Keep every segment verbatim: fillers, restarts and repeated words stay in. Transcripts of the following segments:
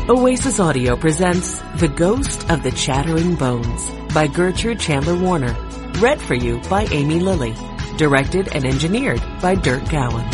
Oasis Audio presents The Ghost of the Chattering Bones by Gertrude Chandler Warner. Read for you by Amy Lilly. Directed and engineered by Dirk Gowans.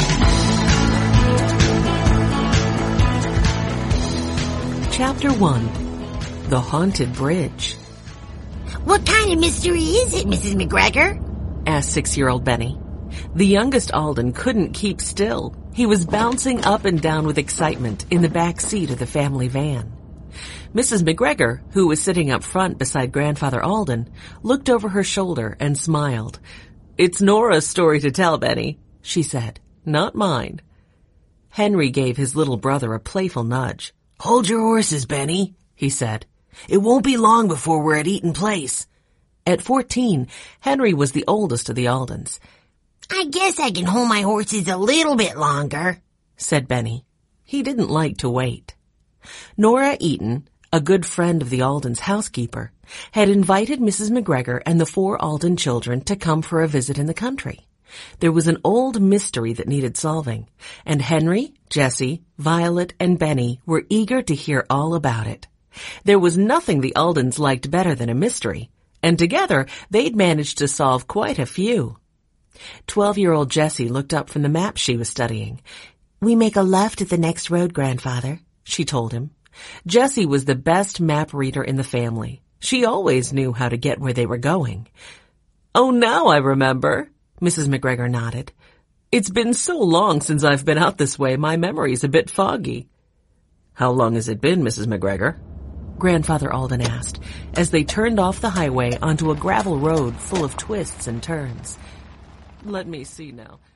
Chapter one. The Haunted Bridge. What kind of mystery is it, Missus McGregor? Asked six-year-old Benny. The youngest Alden couldn't keep still. He was bouncing up and down with excitement in the back seat of the family van. Missus McGregor, who was sitting up front beside Grandfather Alden, looked over her shoulder and smiled. "It's Nora's story to tell, Benny," she said, "not mine." Henry gave his little brother a playful nudge. "Hold your horses, Benny," he said. "It won't be long before we're at Eaton Place." At fourteen, Henry was the oldest of the Aldens. "I guess I can hold my horses a little bit longer," said Benny. He didn't like to wait. Nora Eaton, a good friend of the Aldens' housekeeper, had invited Missus McGregor and the four Alden children to come for a visit in the country. There was an old mystery that needed solving, and Henry, Jessie, Violet, and Benny were eager to hear all about it. There was nothing the Aldens liked better than a mystery, and together they'd managed to solve quite a few. Twelve-year-old Jessie looked up from the map she was studying. "We make a left at the next road, Grandfather," she told him. Jessie was the best map reader in the family. She always knew how to get where they were going. "Oh, now I remember," Missus McGregor nodded. "It's been so long since I've been out this way, my memory's a bit foggy." "How long has it been, Missus McGregor?" Grandfather Alden asked, as they turned off the highway onto a gravel road full of twists and turns. "Let me see now.